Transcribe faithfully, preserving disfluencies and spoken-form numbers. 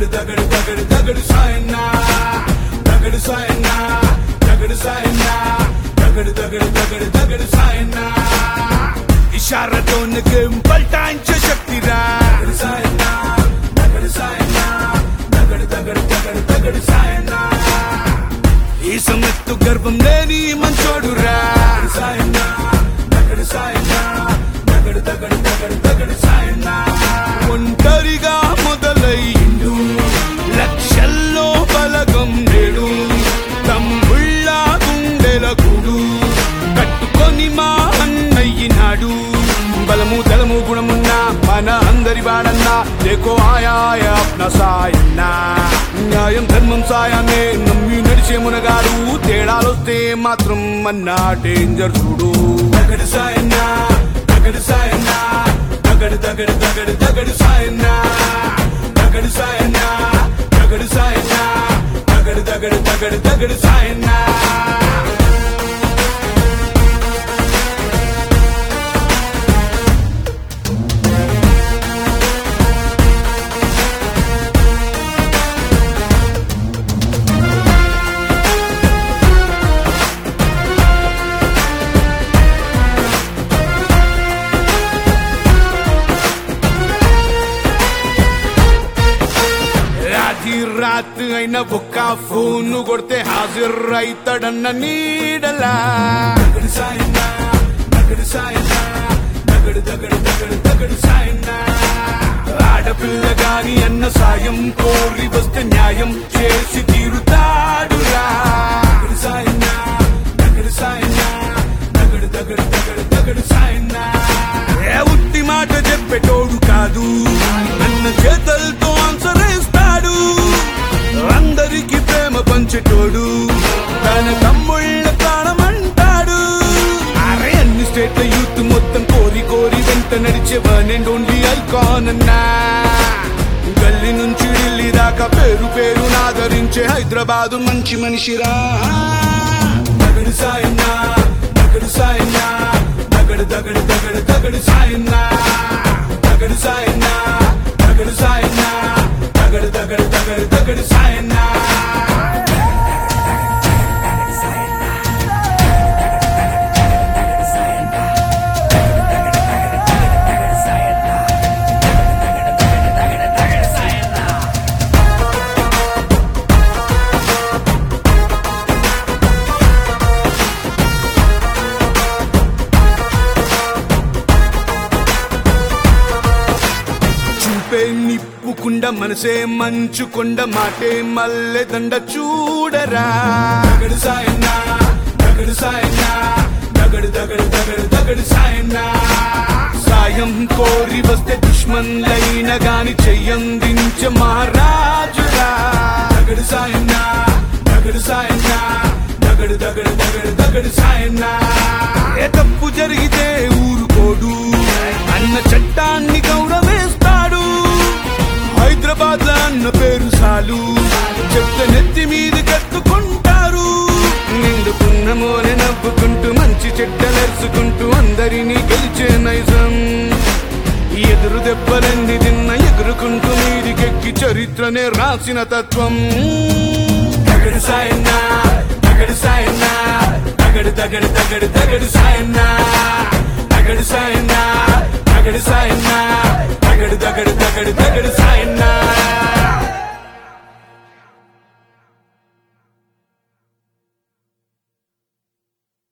దగడు దగడు దగడు సాయన్నా దగడు సాయన్నా దగడు సాయన్నా దగడు దగడు దగడు దగడు సాయన్నా ఇషారాతోనే గేమ్ పల్టాయించే శక్తిరా సాయన్నా దగడు సాయన్నా దగడు దగడు దగడు దగడు సాయన్నా ఈ సమెత్తు గర్వం లేని మంచోడురా సాయన్నా దగడు సాయన్నా దగడు దగడు దగడు దగడు సాయన్నా ఒంటరిగా మొదలైండు లక్షల్లో బలగం నేడు తమ్ముళ్ళ గుండెల గూడు కట్టుకొని మా అన్నయ్యినాడు బలము దళము గుణమున్నా మన అందరి వాడన్నా దేకో ఆయాయ అప్న సాయన్నా న్యాయం ధర్మం సాయాన్ని నమ్మి నడిచే మునగాడు తేడాలొస్తే మాత్రం అన్నా డేంజర్ చూడు దగడు సాయన్నా దగడు సాయన్నా దగడు దగడు దగడు దగడు సాయన్నా దగడు సాయన్నా దగడు సాయన్నా దగడు దగడు దగడు దగడు సాయన్నా రాత్రి అయిన ఒక్క ఫోన్ కొడితే హాజరు అవుతాడన్న నీడలా దగడు సాయన్నా దగడు సాయన్నా దగడు దగడు దగడు దగడు సాయన్నా ఆడపిల్ల గాని అన్న సాయం కోరి వస్తే న్యాయం చేసి తీరుతాడురా దగడు సాయన్నా దగడు సాయన్నా దగడు దగడు దగడు దగడు సాయన్నా ఏ ఉట్టి మాట చెప్పేటోడు కాదు అన్న చేతలతో ఆన్సర్ ఇస్తాడు అందరికి ప్రేమ పంచేటోడు తన తమ్ముళ్ళ ప్రాణమంటాడు అరే అన్ని స్టేట్ల యూత్ మొత్తం కోరి కోరి వెంట నడిచే వన్ అండ్ ఓన్లీ ఐకాన్ అన్నా గల్లీ నుంచి ఢిల్లీ దాకా పేరు పేరు నాదరించే హైదరాబాదు మంచి మనిషిరా దగడు సాయన్నా దగడు సాయన్నా దగడు దగడు దగడు దగడు సాయన్నా దగడు సాయన్నా దగడు సాయన్నా దగడు దగడు దగడు దగడు సాయన్నా నిప్పుకుండ మనసే మంచుకొండ మాటే మల్లె దండ చూడరా దగడు సాయన్నా దగడు సాయన్నా దగడు దగడు దగడు దగడు సాయన్నా సాయం కోరి వస్తే దుష్మన్లైన గాని చెయ్యందించే మహారాజురా దగడు సాయన్నా దగడు సాయన్నా దగడు దగడు దగడు దగడు సాయన్నా ఏ తప్పు జరిగితే ఊరుకోడు అన్న చట్టాన్ని గౌరవేస్తాడు హైదరాబాద్ అన్న పేరు సాలు చెప్తే నెత్తి మీద కట్టుకుంటారు నిండుకున్నమోనే నవ్వుకుంటూ మంచి చెడ్డలెరుచుకుంటూ అందరినీ గెలిచే నైజం ఎదురు దెబ్బలెన్ని తిన్న ఎగురుకుంటూ మీదికెక్కి చరిత్రనే రాసిన తత్వం దగడు సాయన్నా దగడు సాయన్నా దగడు దగడు దగడు దగడు సాయన్నా దగడు సాయన్నా దగడు సాయన్నా దగడు దగడు దగడు దగడు